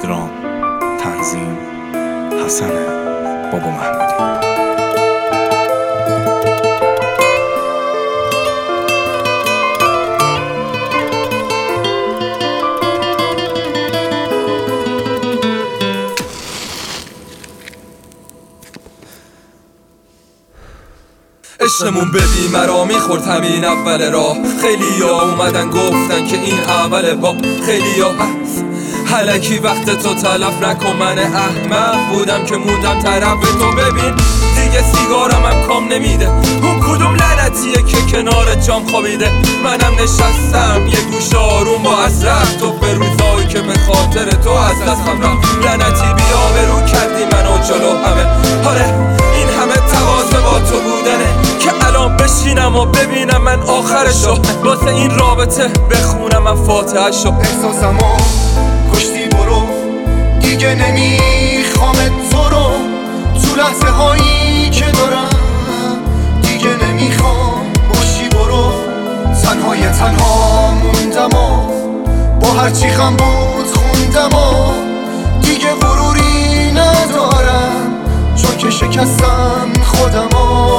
پدرام، تنظیم حسن بابا محمودی. عشقمون به بیمرا میخورد همین اول راه. خیلی ها اومدن گفتن که این اول با خیلی ها هست حلکی وقت تو تلف نکن. من احمق بودم که موندم طرف تو. ببین دیگه سیگارم هم کام نمیده. اون کدوم لعنتیه که کنار جام خوابیده. منم نشستم یه گوش آروم با اسرار تو به روزایی که به خاطر تو از دستم رفت. لعنتی بیا برو کردی منو جلو همه. آره این همه تقاضا با تو بودنه که الان بشینم و ببینم من آخرشو. واسه این رابطه بخونم من فاتحه شو. احساسمو کشتی برو دیگه نمیخوام تو رو. تو لحظه هایی که دارم دیگه نمیخوام باشی. برو تنهای تنها موندم و با هرچی خم بود خوندم و دیگه غروری ندارم چون که شکستم خودمو.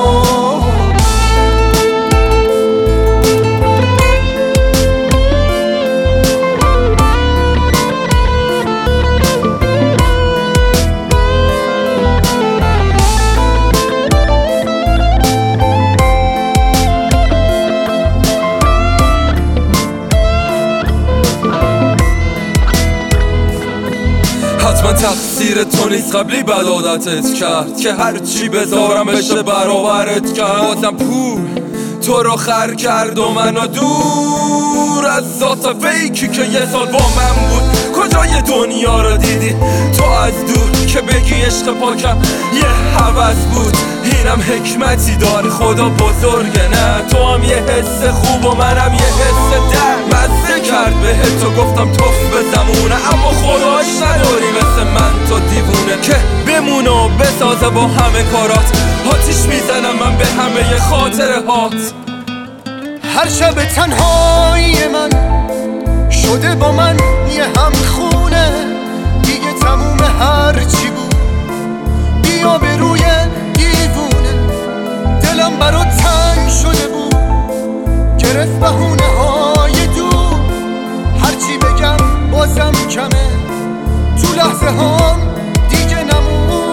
حتما تقصیر تو نیست قبلی بد عادتت کرد که هرچی بذارم بشه برابرت کرد. بازم پول تو رو خر کرد و منو دور از ذات فیکی که یه سال با من بود. کجای دنیا رو دیدی تو از دور که بگی عشق پاکم یه هوس بود. اینم حکمتی داره خدا بزرگه. نه تو هم یه حس خوب و منم یه حس در مزه کرد به تو گفتم توف به زمونه. اما خداش نداری مثل من تو دیوونه که بمونه و بسازه با همه کارات. آتیش میزنم من به همه خاطره هات. هر شب تنهایی من شده با من یه همخونه. دیگه تموم هرچی بود بیا به روی دیوونه. دلم برات تنگ شده بود گرفت بهونه های دور. هرچی بگم بازم کمه تو لحظه هام دیگه نمون.